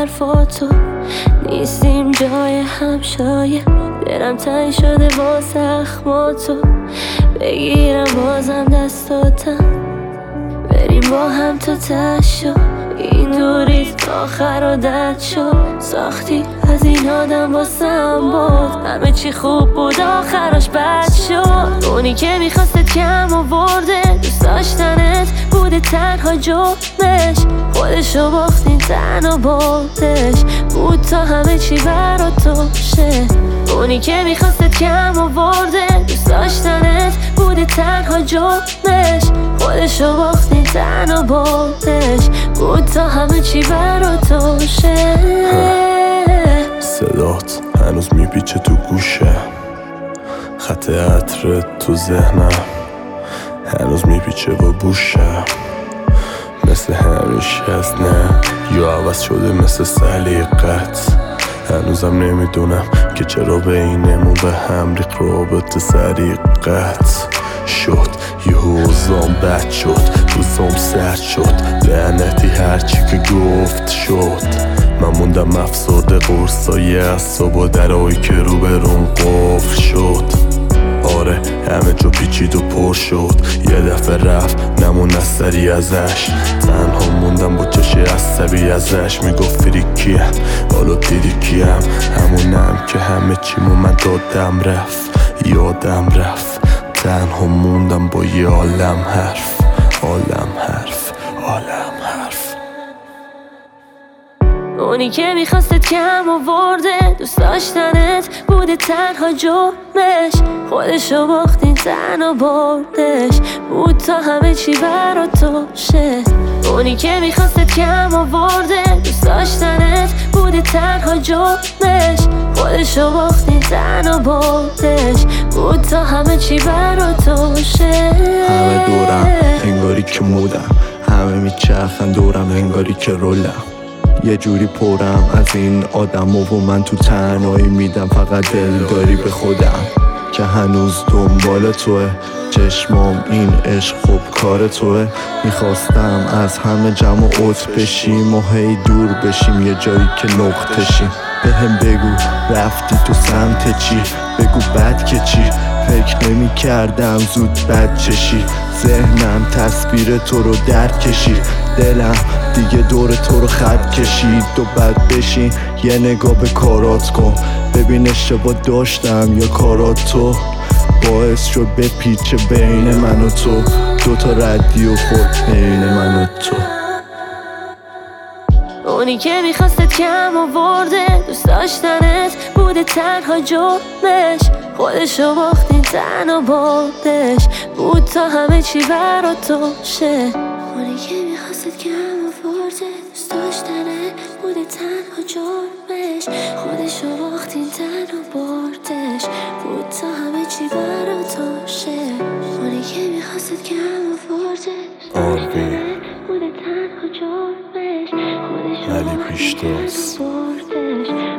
حرفاتو، نیستیم جای هم شاید. دلم تنگ شده با زخماتو، بگیرم بازم دستاتم، بریم با هم تا تشو. این دوریت آخر عادت شد، ساختی از این آدم واسم بود. همه چی خوب بود آخرش بد شد. اونی که میخواستت کم آورده، دوست داشتنت بوده تنها جرمش. خودشو باختین تنها بردش، بود تا همه چی برا تو شه. اونی که میخواستت کم آورده، دوست داشتنت بوده تنها جرمش. خودشو باختین تنها بردش، بود تا همه چی برا تو شه. صدات هنوز میپیچه تو گوشه، خط عطرت تو ذهنم هنوز میپیچه با بوشم. مثل همیشه از نه یا عوض شده مثل سلیقت. هنوزم نمیدونم که چرا بینمون به هم ریخت رابطه سریقت شد. یه حوزام بد شد، روزام سرد شد، لعنتی هرچی که گفت شد. من موندم افسرده قرصای اعصاب و درایی که رو برون قفل شد. آره همه جا پیچید و پر شد، یه دفعه رفت نمون اثری ازش. تنها موندم با چشی عصبی ازش، میگفت فریکیم حالا دیدی کیم. همونم که همه چیمو من دادم رفت، یادم رفت. تنها موندم با یه عالم حرف، عالم حرف، عالم حرف. اونی که میخواستت کم آورده، دوست داشتنت بوده تنها جرمش. خودشو باختین تنها بردش، بود تا همه چی برا تو شه. اونی که میخواستت کم آورده، دوست داشتنت بوده تنها جرمش. خودشو باختین تنها بردش، بود تا همه چی برا تو شه. همه دورم انگاری که مودم، همه میچرخن دورم انگاری که رولم. یه جوری پرم از این آدم و من تو تنهایی میدم فقط دلداری به خودم که هنوز دنبال توه. چشمام این عشق خوب کار توه. میخواستم از همه جمع و عط بشیم و هی دور بشیم یه جایی که نقطه شیم. بهم بگو رفتی تو سمت چی، بگو بد که چی. فکر نمی کردم زود بد چشی، ذهنم تصویر تو رو درد کشید. دلم دیگه دور تو رو خط کشید. و بد بشین یه نگاه به کارات کن، ببین اشتباه داشتم یا کارات تو باعث شد به پیچ بین من و تو. دوتا ردی و خورد بین من و تو. اونی که میخواستت کم آورده، دوست داشتنت بوده تنها جرمش. خودشو باختین تنها بردش، بود تا همه چی برا تو شه. اونی که میخواستت کم آورده، دوست داشتنت بوده تنها جرمش. خودشو باختین تنها بردش، بود تا همه چی برا تو شه. اونی که میخواستت کم آورده، دوست داشتنت بوده تنها جرمش. علی پیشتاز.